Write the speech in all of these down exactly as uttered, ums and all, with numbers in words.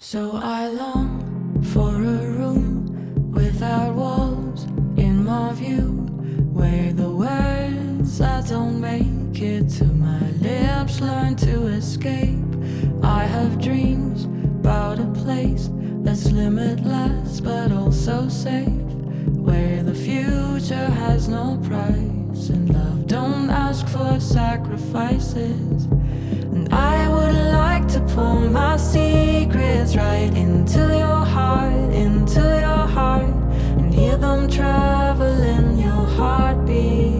So I long for a room without walls in my view, where the words I don't make it to my lips learn to escape. I have dreams about a place that's limitless but also safe, where the future has no price and love don't ask for sacrifices. And I would like to pour my secrets right into your heart, into your heart, and hear them travel in your heartbeat.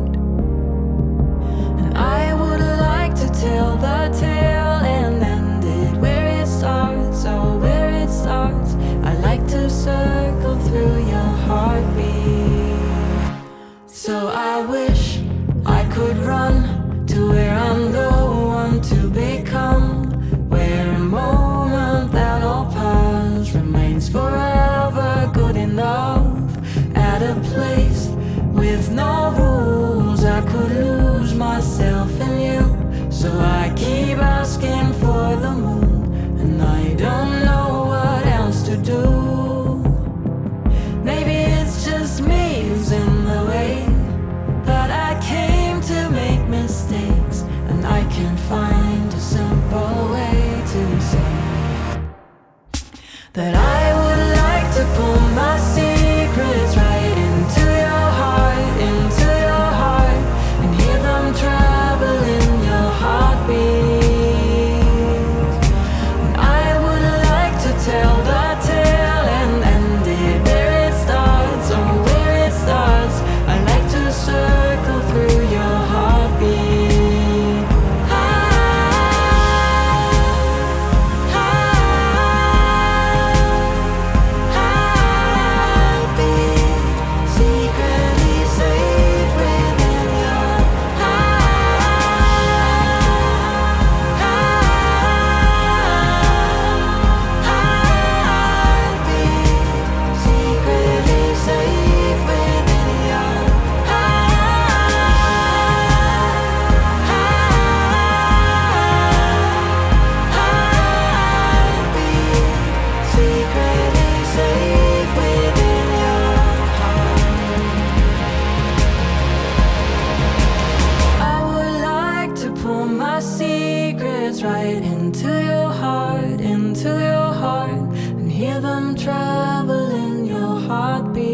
And I would like to tell the tale and end it where it starts, oh, where it starts. I like to circle through your heartbeat. So I wish I could run to where I'm no one to become, where a moment that all past remains forever good enough. At a place with no rules, I could lose myself in you. So I keep asking for the moon, and I don't know what else to do. Maybe it's just me who's in the way, but I came to make mistakes, and I can find a simple way to say that I would like to pull my secrets right into your heart, into your heart, and hear them travel in your heartbeat. And I would like to tell the tale and end it where it starts, oh, where it starts. I like to circle through your heartbeat. Secrets right into your heart, into your heart, and hear them travel in your heartbeat.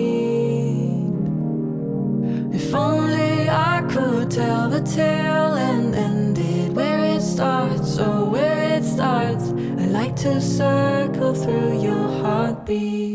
If only I could tell the tale and end it where it starts, oh, where it starts. I like to circle through your heartbeat.